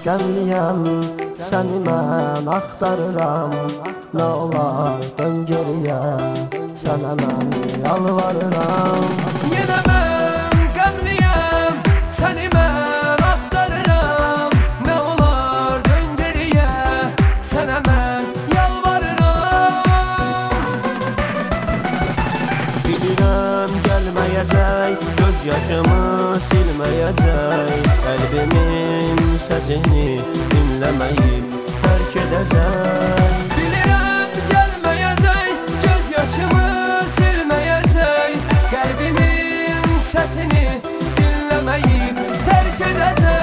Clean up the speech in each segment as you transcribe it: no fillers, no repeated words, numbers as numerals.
qəmliyəm, səni mən axtarıram. Nə olar dön geriyə, sənə mən yalvarıram. Yenə mən qəmliyəm, səni mən axtarıram. Nə olar dön geriyə, sənə mən yalvarıram. Bilirəm gəlməyəcək, göz yaşımı silməyəcək. Qəlbimin səsini dinləməyib tərk edəcək. Bilirəm gəlməyəcək, göz yaşımı silməyəcək. Qəlbimin səsini dinləməyib tərk edəcək.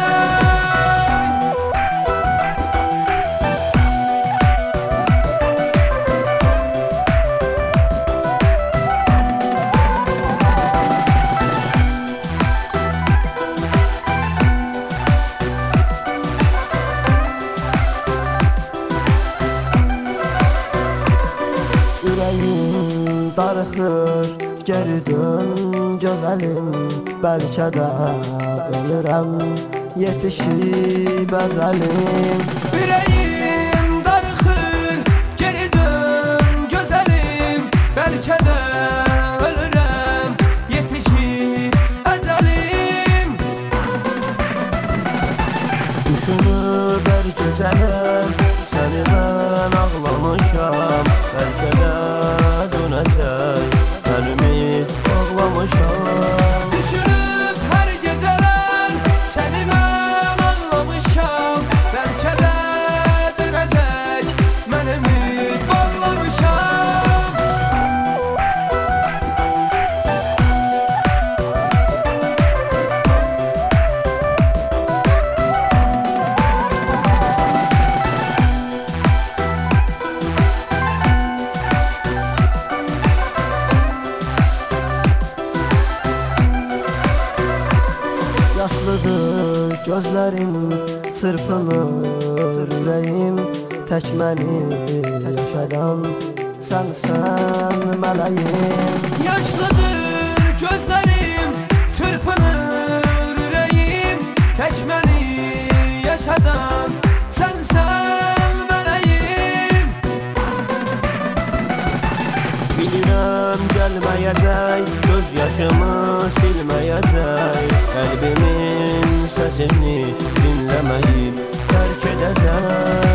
Ürəyim darıxır, geri dön gözəlim. Bəlkə də ölürəm, yetişib əzəlim. Ürəyim darıxır, geri dön gözəlim. Bəlkə də ölürəm, yetişib əcəlim. Düşünüb hər gözəlim, səni mən ağlamışam. Bəlkə də dönəcək, mən ümid bağlamışam. Düşünüb hər gecələr, səni mən ağlamışam. Bəlkə də dönəcək, mən ümid bağlamışam. Yaşlıdır gözlərim, çırpınır ürəyim. Tək məni yaşadan sənsən mələyim. Yaşlıdır gözlərim, çırpınır ürəyim. Tək məni yaşadan sənsən mələyim. Bilirəm gəlməyəcək, göz yaşımı silməyəcək. Qəlbimin səsini dinləməyib tərk edəcək.